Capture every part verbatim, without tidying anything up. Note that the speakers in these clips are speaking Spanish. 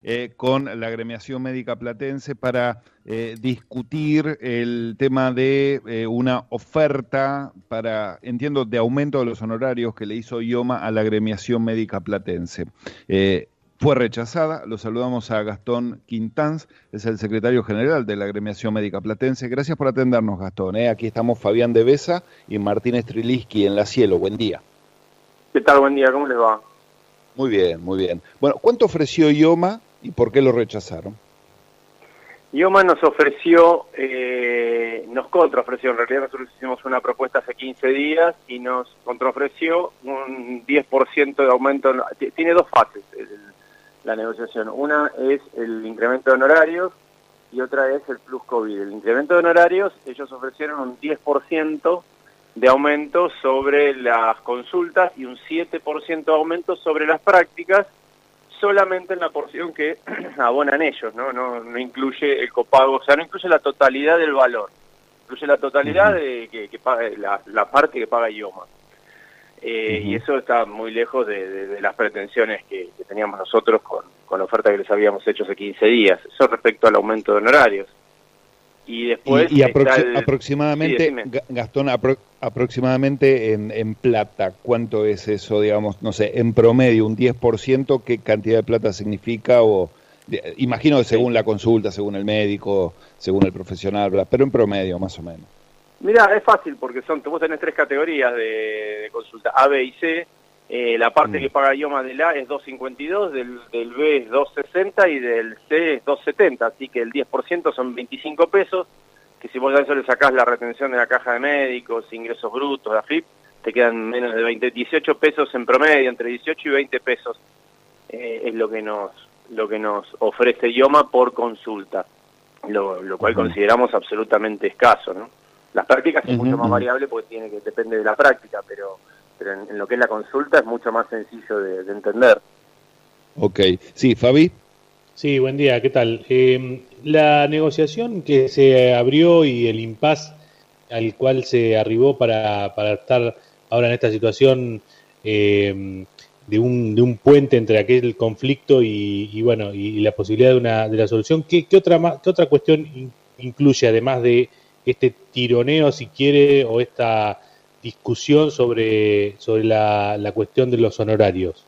eh, con la Agremiación Médica Platense para eh, discutir el tema de eh, una oferta para, entiendo, de aumento de los honorarios que le hizo IOMA a la Agremiación Médica Platense. Eh, Fue rechazada. Lo saludamos a Gastón Quintanz, es el secretario general de la Agremiación Médica Platense. Gracias por atendernos, Gastón. ¿eh? Aquí estamos Fabián de Besa y Martín Striliski en La Cielo. Buen día. ¿Qué tal? Buen día, ¿cómo les va? Muy bien, muy bien. Bueno, ¿cuánto ofreció IOMA y por qué lo rechazaron? IOMA nos ofreció, eh, nos contraofreció, en realidad nosotros hicimos una propuesta hace quince días y nos contraofreció un diez por ciento de aumento. Tiene dos fases el, la negociación. Una es el incremento de honorarios y otra es el plus COVID. El incremento de honorarios, ellos ofrecieron un diez por ciento de aumento sobre las consultas y un siete por ciento de aumento sobre las prácticas, solamente en la porción que abonan ellos, ¿no? No, no incluye el copago, o sea, no incluye la totalidad del valor, incluye la totalidad de que, que paga la, la parte que paga IOMA. Eh, uh-huh. Y eso está muy lejos de, de, de las pretensiones que, que teníamos nosotros con, con la oferta que les habíamos hecho hace quince días. Eso respecto al aumento de honorarios. Y después y, y aproxi el... aproximadamente, sí, Gastón, apro aproximadamente en, en plata, ¿cuánto es eso, digamos, no sé, en promedio, un diez por ciento, qué cantidad de plata significa? O de, imagino que según sí. la consulta, según el médico, según el profesional, bla, pero en promedio, más o menos. Mira, es fácil porque son, vos tenés tres categorías de, de consulta, A, B y C. Eh, la parte mm. que paga IOMA del A es dos cincuenta y dos, del, del B es dos sesenta y del C es dos setenta, así que el diez por ciento son veinticinco pesos, que si vos a eso le sacás la retención de la caja de médicos, ingresos brutos, de A F I P, te quedan menos de veinte, dieciocho pesos en promedio, entre dieciocho y veinte pesos eh, es lo que nos lo que nos ofrece IOMA por consulta, lo, lo cual uh-huh. consideramos absolutamente escaso, ¿no? Las prácticas uh-huh. es mucho más variable porque tiene que depende de la práctica, pero pero en, en lo que es la consulta es mucho más sencillo de, de entender. Ok. Sí, Fabi. Sí, buen día, ¿qué tal? Eh, la negociación que se abrió y el impasse al cual se arribó para, para estar ahora en esta situación eh, de, un, de un puente entre aquel conflicto y, y bueno y, y la posibilidad de una de la solución, ¿qué, qué, otra, qué otra cuestión in, incluye además de este tironeo, si quiere, o esta discusión sobre sobre la, la cuestión de los honorarios?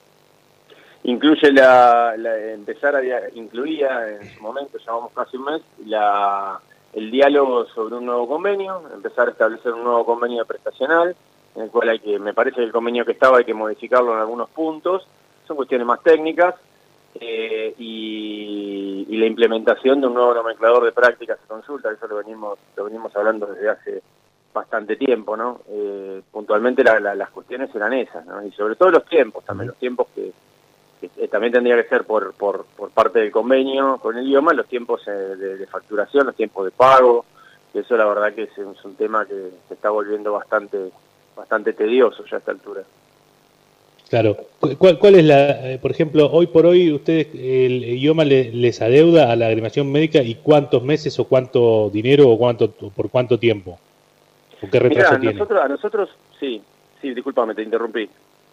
Incluye la, la empezar a incluía en su momento, llevamos casi un mes, la, el diálogo sobre un nuevo convenio, empezar a establecer un nuevo convenio prestacional, en el cual hay que, me parece que el convenio que estaba hay que modificarlo en algunos puntos, son cuestiones más técnicas, eh, y, y la implementación de un nuevo nomenclador de prácticas y consultas, eso lo venimos, lo venimos hablando desde hace bastante tiempo, ¿no? Eh, puntualmente la, la, las cuestiones eran esas, ¿no? Y sobre todo los tiempos también, los tiempos que, que eh, también tendría que ser por, por, por parte del convenio con el IOMA, los tiempos eh, de, de facturación, los tiempos de pago, que eso la verdad que es un, es un tema que se está volviendo bastante bastante tedioso ya a esta altura. Claro. ¿Cuál, cuál es la, eh, por ejemplo, hoy por hoy ustedes, el IOMA le, les adeuda a la Agremiación Médica y cuántos meses o cuánto dinero o cuánto por cuánto tiempo? ¿O qué retraso Mirá, tiene? Nosotros, a nosotros, sí, sí, discúlpame, te interrumpí.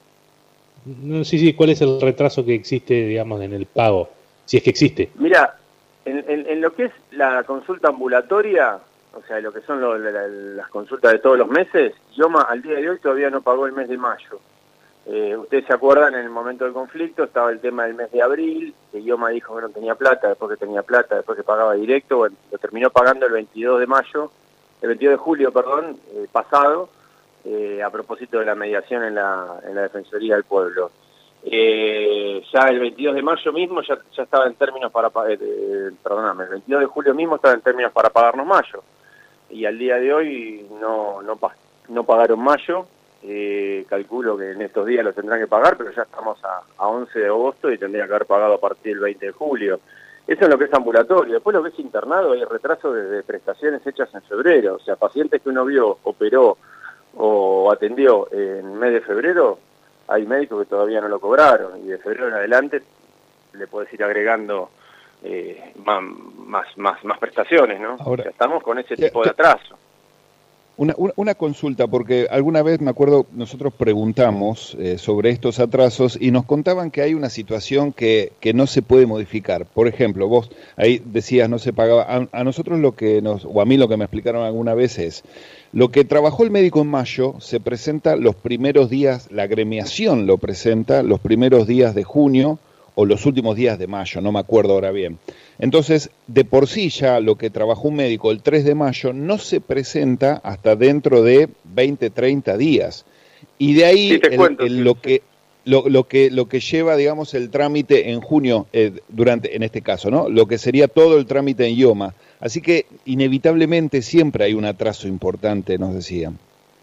No, sí, sí, ¿cuál es el retraso que existe, digamos, en el pago? Si es que existe. Mira, en, en, en lo que es la consulta ambulatoria, o sea, lo que son lo, la, las consultas de todos los meses, IOMA al día de hoy todavía no pagó el mes de mayo. Eh, ustedes se acuerdan, en el momento del conflicto estaba el tema del mes de abril, que IOMA dijo que no tenía plata, después que tenía plata, después que pagaba directo, bueno, lo terminó pagando el veintidós de mayo, el veintidós de julio, perdón, eh, pasado, eh, a propósito de la mediación en la, en la Defensoría del Pueblo. Eh, ya el veintidós de mayo mismo ya, ya estaba en términos para, eh, perdóname, el veintidós de julio mismo estaba en términos para pagarnos mayo, y al día de hoy no, no, no pagaron mayo. Eh, calculo que en estos días lo tendrán que pagar, pero ya estamos a, a once de agosto y tendría que haber pagado a partir del veinte de julio. Eso es lo que es ambulatorio. Después lo que es internado, hay retraso de, de prestaciones hechas en febrero. O sea, pacientes que uno vio, operó o atendió en mes de febrero, hay médicos que todavía no lo cobraron. Y de febrero en adelante le puedes ir agregando eh, más, más, más, más prestaciones, ¿no? Ahora, o sea, estamos con ese tipo de atraso. Una, una, una consulta, porque alguna vez me acuerdo, nosotros preguntamos eh, sobre estos atrasos y nos contaban que hay una situación que, que no se puede modificar. Por ejemplo, vos ahí decías no se pagaba. A, a nosotros lo que nos, o a mí lo que me explicaron alguna vez es, lo que trabajó el médico en mayo se presenta los primeros días, la agremiación lo presenta los primeros días de junio o los últimos días de mayo, no me acuerdo ahora bien. Entonces, de por sí ya lo que trabajó un médico el tres de mayo no se presenta hasta dentro de veinte, treinta días. Y de ahí sí, el, cuento, el, sí, lo sí. que lo, lo que lo que lleva, digamos, el trámite en junio, eh, durante, en este caso, ¿no? Lo que sería todo el trámite en IOMA. Así que inevitablemente siempre hay un atraso importante, nos decían.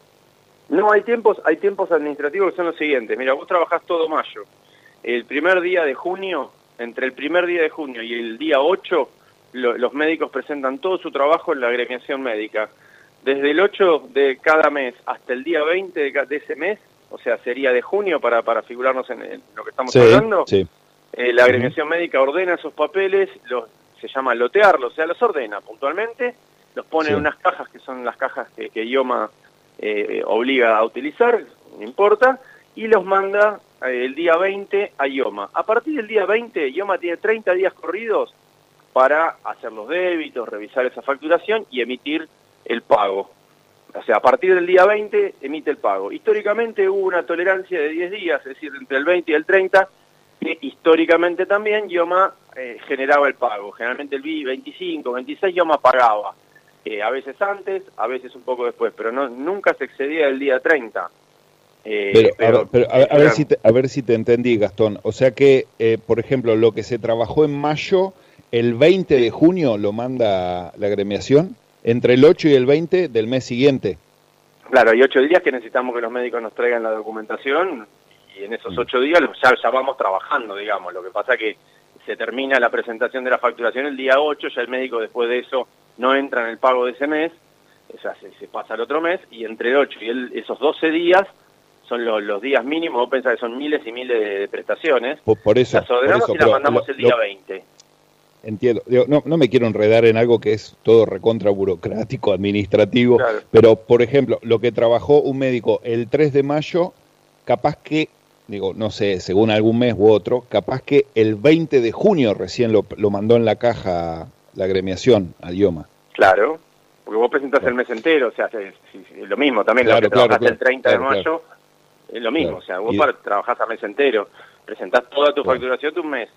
No, hay tiempos, hay tiempos administrativos que son los siguientes. Mira, vos trabajás todo mayo. El primer día de junio, entre el primer día de junio y el día ocho, lo, los médicos presentan todo su trabajo en la agremiación médica. Desde el ocho de cada mes hasta el día veinte de, de ese mes, o sea, sería de junio para, para figurarnos en, en lo que estamos sí, hablando, sí. Eh, la agremiación uh-huh. médica ordena esos papeles, los, se llama lotearlos, o sea, los ordena puntualmente, los pone sí. en unas cajas que son las cajas que, que IOMA eh, obliga a utilizar, no importa, y los manda el día veinte a IOMA. A partir del día veinte, IOMA tiene treinta días corridos para hacer los débitos, revisar esa facturación y emitir el pago. O sea, a partir del día veinte emite el pago. Históricamente hubo una tolerancia de diez días, es decir, entre el veinte y el treinta, que históricamente también IOMA eh, generaba el pago. Generalmente el veinticinco, veintiséis IOMA pagaba. Eh, a veces antes, a veces un poco después, pero no nunca se excedía el día treinta. Eh, pero, pero, a, pero a, a, ver si te, a ver si te entendí, Gastón. O sea que, eh, por ejemplo, lo que se trabajó en mayo, el veinte de junio lo manda la agremiación, entre el ocho y el veinte del mes siguiente. Claro, hay ocho días que necesitamos que los médicos nos traigan la documentación y en esos ocho días ya, ya vamos trabajando, digamos. Lo que pasa que se termina la presentación de la facturación el día ocho, ya el médico después de eso no entra en el pago de ese mes, o sea, se, se pasa al otro mes, y entre el ocho y el, esos doce días son los, los días mínimos. Vos pensás que son miles y miles de prestaciones. Por, por eso, las ordenamos por eso, y las mandamos lo, el día lo, veinte. Entiendo. Digo, no, no me quiero enredar en algo que es todo recontra burocrático, administrativo, claro. Pero, por ejemplo, lo que trabajó un médico el tres de mayo, capaz que, digo, no sé, según algún mes u otro, capaz que el veinte de junio recién lo, lo mandó en la caja la agremiación al IOMA. Claro, porque vos presentás claro. el mes entero, o sea, es, es, es lo mismo también, claro, lo que claro, trabajaste claro, el treinta claro, de mayo, claro. es lo mismo, claro. o sea, vos y... para, trabajás a mes entero, presentás toda tu claro. facturación de un mes.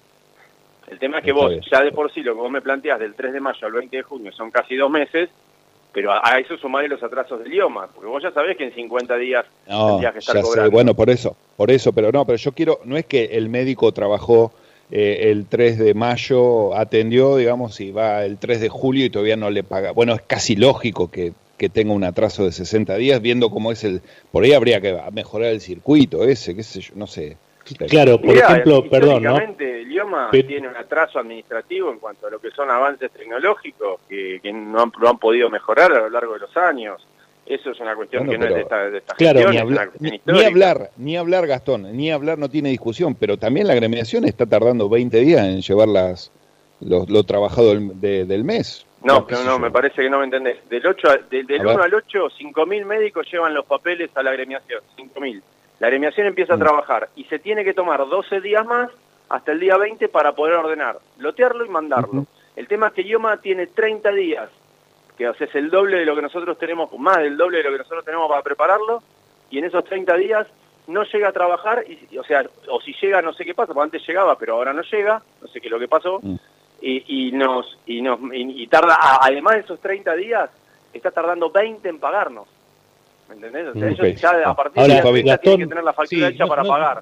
El tema es que Está vos, bien. ya de por sí, lo que vos me planteás del tres de mayo al veinte de junio son casi dos meses, pero a, a eso sumaré los atrasos del IOMA, porque vos ya sabés que en cincuenta días no, tendrías que estar ya cobrando. Sé. Bueno, por eso, por eso, pero no, pero yo quiero, no es que el médico trabajó eh, el tres de mayo, atendió, digamos, y va el tres de julio y todavía no le paga. Bueno, es casi lógico que, que tenga un atraso de sesenta días, viendo cómo es el, por ahí habría que mejorar el circuito ese, qué sé yo, no sé. Claro, por Mirá, ejemplo, perdón, ¿no? El IOMA Pero... tiene un atraso administrativo en cuanto a lo que son avances tecnológicos que, que no, han, no han podido mejorar a lo largo de los años. Eso es una cuestión bueno, que no es de esta, de esta claro, gestión, ni, habla, es una ni, ni hablar, ni hablar, Gastón, ni hablar, no tiene discusión, pero también la agremiación está tardando veinte días en llevar las, lo, lo trabajado del, de, del mes. No, no, no, me parece que no me entendés. Del, ocho a, de, del uno al ocho, cinco mil médicos llevan los papeles a la agremiación, cinco mil. La agremiación empieza a trabajar y se tiene que tomar doce días más hasta el día veinte para poder ordenar, lotearlo y mandarlo. Uh-huh. El tema es que IOMA tiene treinta días, que o sea, es el doble de lo que nosotros tenemos, más del doble de lo que nosotros tenemos para prepararlo, y en esos treinta días no llega a trabajar, y, o sea, o si llega no sé qué pasa, porque antes llegaba, pero ahora no llega, no sé qué es lo que pasó, uh-huh. y, y nos y nos y, y tarda, además de esos treinta días, está tardando veinte en pagarnos. ¿Me entendés? O sea, okay. ellos ya a partir Ahora, de la fecha Gastón, tienen que tener la factura sí, hecha no, para no, pagar.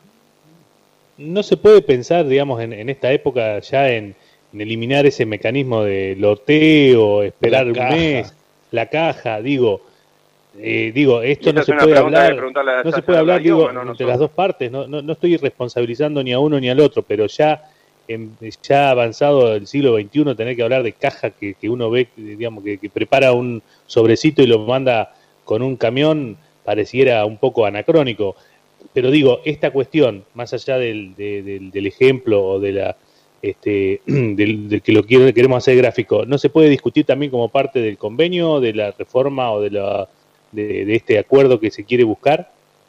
No se puede pensar, digamos, en, en esta época ya en, en eliminar ese mecanismo de loteo, esperar un mes, la caja, digo, eh, digo, esto no se puede hablar, no se puede hablar, digo, no, entre las dos partes, no, no, no estoy responsabilizando ni a uno ni al otro, pero ya en, ya avanzado el siglo veintiuno tener que hablar de caja que, que uno ve, digamos, que, que prepara un sobrecito y lo manda con un camión, pareciera un poco anacrónico. Pero digo, esta cuestión, más allá del, de, del, del ejemplo o de la este del, del que lo quiero, queremos hacer gráfico, ¿no se puede discutir también como parte del convenio, de la reforma o de la de, de este acuerdo que se quiere buscar?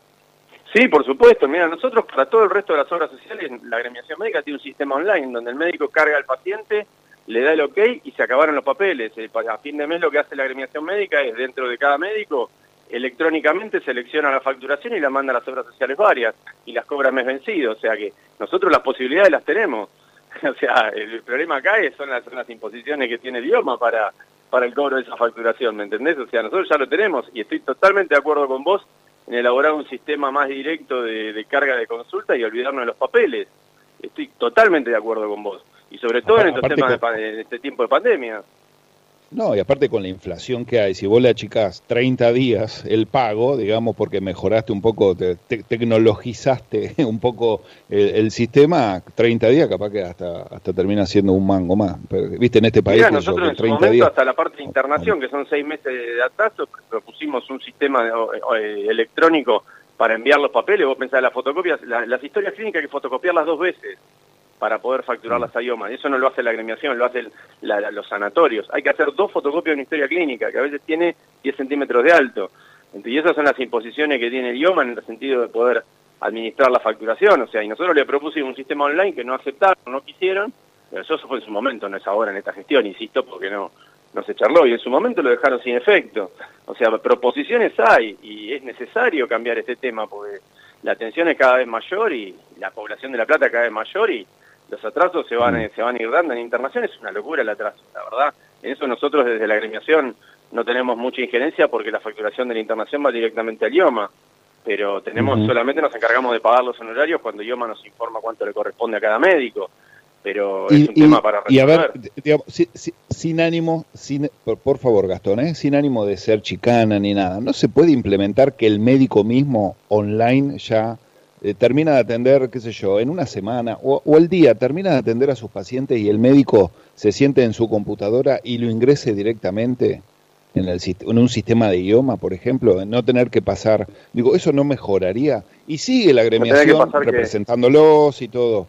Sí, por supuesto. Mira, nosotros para todo el resto de las obras sociales, la agremiación médica tiene un sistema online donde el médico carga al paciente, le da el ok y se acabaron los papeles. A fin de mes lo que hace la agremiación médica es, dentro de cada médico, electrónicamente selecciona la facturación y la manda a las obras sociales varias y las cobra mes vencido. O sea que nosotros las posibilidades las tenemos. O sea, el problema acá es, son, las, son las imposiciones que tiene el idioma para, para el cobro de esa facturación, ¿me entendés? O sea, nosotros ya lo tenemos y estoy totalmente de acuerdo con vos en elaborar un sistema más directo de, de carga de consulta y olvidarnos de los papeles. Estoy totalmente de acuerdo con vos. Y sobre todo aparte, en estos temas con... de, en este tiempo de pandemia. No, y aparte con la inflación que hay, si vos le achicás treinta días el pago, digamos, porque mejoraste un poco, te, te, tecnologizaste un poco el, el sistema, treinta días capaz que hasta hasta termina siendo un mango más. Pero, viste, en este país... Mirá, nosotros yo, en su momento, días... hasta la parte de internación, que son seis meses de atraso, propusimos un sistema de, o, eh, electrónico para enviar los papeles. Vos pensás, las fotocopias, la, las historias clínicas hay que fotocopiarlas dos veces para poder facturarlas a IOMA. Eso no lo hace la agremiación, lo hacen la, la, los sanatorios. Hay que hacer dos fotocopias de una historia clínica, que a veces tiene diez centímetros de alto. Y esas son las imposiciones que tiene el IOMA en el sentido de poder administrar la facturación. O sea, y nosotros le propusimos un sistema online que no aceptaron, no quisieron, pero eso fue en su momento, no es ahora en esta gestión, insisto, porque no, no se charló, y en su momento lo dejaron sin efecto. O sea, proposiciones hay, y es necesario cambiar este tema, porque la atención es cada vez mayor, y la población de La Plata cada vez mayor, y los atrasos se van, se van a ir dando. En internación es una locura el atraso, la verdad. En eso nosotros desde la agremiación no tenemos mucha injerencia porque la facturación de la internación va directamente al IOMA, pero tenemos uh-huh. solamente nos encargamos de pagar los honorarios cuando IOMA nos informa cuánto le corresponde a cada médico, pero y, es un y, tema para resolver. Y a ver, digamos, si, si, sin ánimo, sin, por, por favor Gastón, ¿eh? sin ánimo de ser chicana ni nada, ¿no se puede implementar que el médico mismo online ya Eh, termina de atender, qué sé yo, en una semana o, o el día, termina de atender a sus pacientes y el médico se siente en su computadora y lo ingrese directamente en, el, en un sistema de idioma, por ejemplo, no tener que pasar, digo, eso no mejoraría, y sigue la agremiación representándolos que... y todo.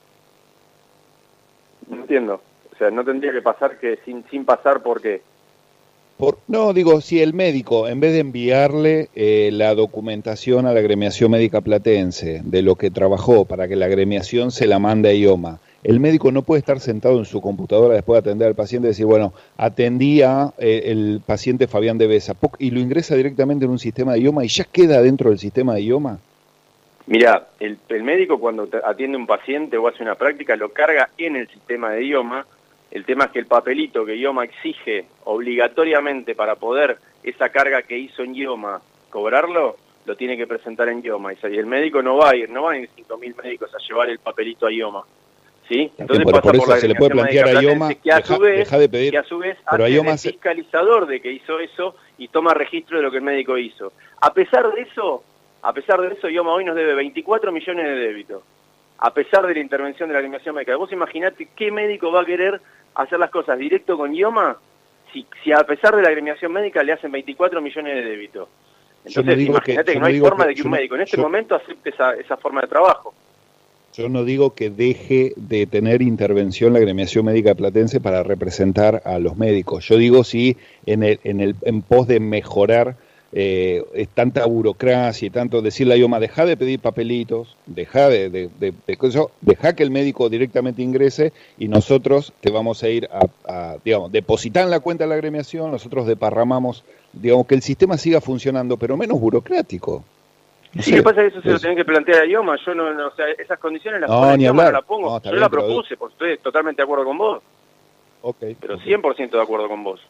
No entiendo, o sea, no tendría que pasar que sin, sin pasar porque... Por, no, digo, si el médico, en vez de enviarle eh, la documentación a la agremiación médica platense de lo que trabajó para que la agremiación se la mande a IOMA, el médico no puede estar sentado en su computadora después de atender al paciente y decir, bueno, atendí a eh, el paciente Fabián de Besa, y lo ingresa directamente en un sistema de IOMA y ya queda dentro del sistema de IOMA. Mirá, el, el médico cuando atiende a un paciente o hace una práctica lo carga en el sistema de IOMA. El tema es que el papelito que IOMA exige obligatoriamente para poder esa carga que hizo en IOMA cobrarlo, lo tiene que presentar en IOMA. Y el médico no va a ir, no van a ir cinco mil médicos a llevar el papelito a IOMA. ¿Sí? Entonces por, pasa por, por la se le puede plantear a IOMA, que a su vez, deja de pedir, que a su vez pero hace IOMA de fiscalizador de que hizo eso y toma registro de lo que el médico hizo. A pesar de eso, a pesar de eso, IOMA hoy nos debe veinticuatro millones de débitos. A pesar de la intervención de la agremiación médica. Vos imaginate qué médico va a querer hacer las cosas directo con IOMA si, si a pesar de la agremiación médica le hacen veinticuatro millones de débitos. Entonces, no imagínate que, que no hay forma que, de que un médico en este yo, momento acepte esa, esa forma de trabajo. Yo no digo que deje de tener intervención la agremiación médica platense para representar a los médicos. Yo digo sí en el en el en pos de mejorar eh, tanta burocracia y tanto decirle a IOMA, deja de pedir papelitos, deja de, de, de, de eso, deja que el médico directamente ingrese y nosotros te vamos a ir a, a digamos, depositar en la cuenta de la agremiación, nosotros deparramamos, digamos, que el sistema siga funcionando, pero menos burocrático. No sí, sé, lo que pasa es que eso se lo tienen que plantear a IOMA, yo no, no o sea, esas condiciones las no, ni hablar. No la pongo, no, yo bien, la propuse, pero... porque estoy totalmente de acuerdo con vos, okay, pero okay. cien por ciento de acuerdo con vos.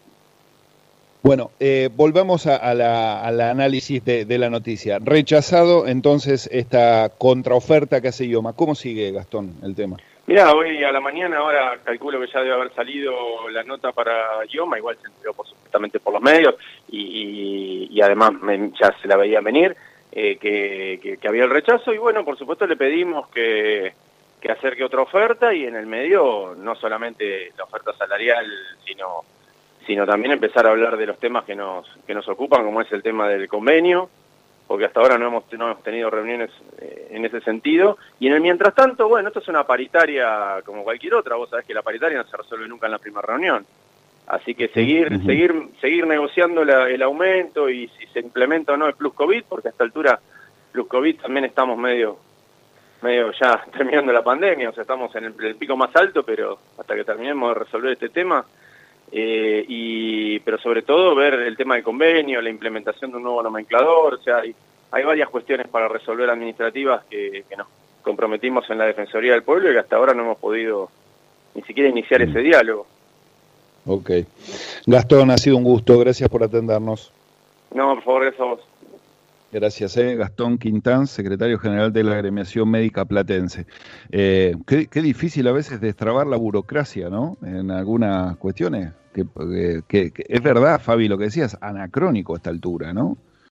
Bueno, eh, volvamos a, a, la, a la análisis de, de la noticia. Rechazado entonces esta contraoferta que hace IOMA. ¿Cómo sigue, Gastón, el tema? Mirá, hoy a la mañana, ahora calculo que ya debe haber salido la nota para IOMA, igual se enteró por, supuestamente por los medios, y, y, y además me, ya se la veía venir, eh, que, que, que había el rechazo, y bueno, por supuesto le pedimos que, que acerque otra oferta, y en el medio no solamente la oferta salarial, sino... sino también empezar a hablar de los temas que nos que nos ocupan, como es el tema del convenio, porque hasta ahora no hemos, no hemos tenido reuniones eh, en ese sentido. Y en el mientras tanto, bueno, esto es una paritaria como cualquier otra, vos sabés que la paritaria no se resuelve nunca en la primera reunión. Así que seguir uh-huh. seguir seguir negociando la, el aumento y si se implementa o no el plus COVID, porque a esta altura plus COVID también estamos medio medio ya terminando la pandemia, o sea, estamos en el, el pico más alto, pero hasta que terminemos de resolver este tema, eh, y pero sobre todo ver el tema del convenio, la implementación de un nuevo nomenclador, o sea, hay, hay varias cuestiones para resolver administrativas que, que nos comprometimos en la Defensoría del Pueblo y que hasta ahora no hemos podido ni siquiera iniciar ese diálogo. Ok. Gastón, ha sido un gusto. Gracias por atendernos. No, por favor, gracias a vos. Gracias, eh. Gastón Quintán, secretario general de la Agremiación Médica Platense. Eh, qué, qué difícil a veces destrabar la burocracia, ¿no? En algunas cuestiones. Que, que, que es verdad, Fabi, lo que decías, anacrónico a esta altura, ¿no?